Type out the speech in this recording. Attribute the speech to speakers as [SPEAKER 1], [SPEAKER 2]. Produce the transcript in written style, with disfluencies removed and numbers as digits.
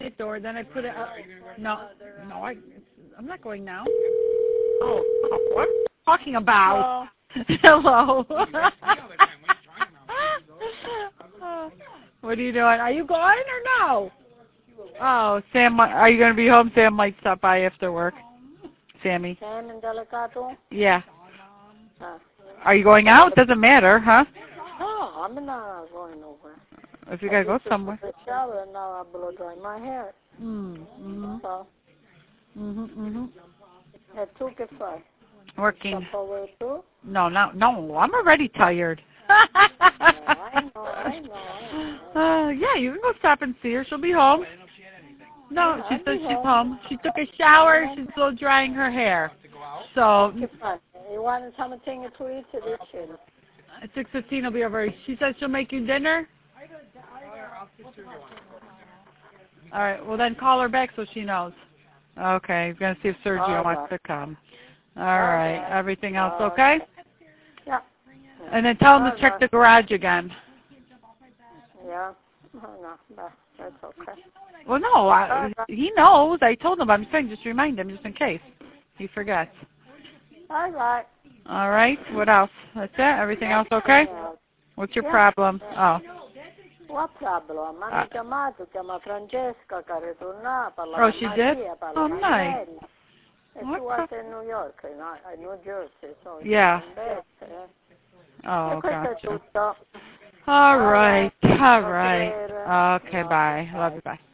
[SPEAKER 1] exit door. Then I put it up. No, I'm not going now. Oh, what are you talking about? Hello. What are you doing? Are you going or no? Oh, Sam, are you going to be home? Sam might stop by after work. Sammy.
[SPEAKER 2] Sam and Delicato?
[SPEAKER 1] Yeah. Are you going out? Doesn't matter, huh?
[SPEAKER 2] No, I'm not going nowhere.
[SPEAKER 1] If you got to go somewhere.
[SPEAKER 2] I just shower and now I'm blow dry my hair. So. Two que faz?
[SPEAKER 1] Working.
[SPEAKER 2] Too?
[SPEAKER 1] No, I'm already tired.
[SPEAKER 2] I know.
[SPEAKER 1] Yeah, you can go stop and see her. She'll be home. No, she says she's home. She took a shower. She's still drying her hair. So.
[SPEAKER 2] You want something to eat?
[SPEAKER 1] At 6:15 I'll be over. She says she'll make you dinner. All right. Well, then call her back so she knows. Okay. He's going to see if Sergio wants to come. All right. Everything else okay?
[SPEAKER 2] Yeah.
[SPEAKER 1] And then tell him to check the garage again.
[SPEAKER 2] Yeah. No, that's okay.
[SPEAKER 1] Well, no. He knows. I told him. I'm saying just remind him just in case he forgets.
[SPEAKER 2] All right.
[SPEAKER 1] All right. What else? That's it? Everything else okay? What's your problem? Oh.
[SPEAKER 2] What problem? Mi chiamato, chiama Francesca che ritorna, parla
[SPEAKER 1] Oh, she did? Oh, nice.
[SPEAKER 2] And she was in New York, in New Jersey. So
[SPEAKER 1] yeah. Oh, gotcha. All right. Okay, bye. Love you, bye.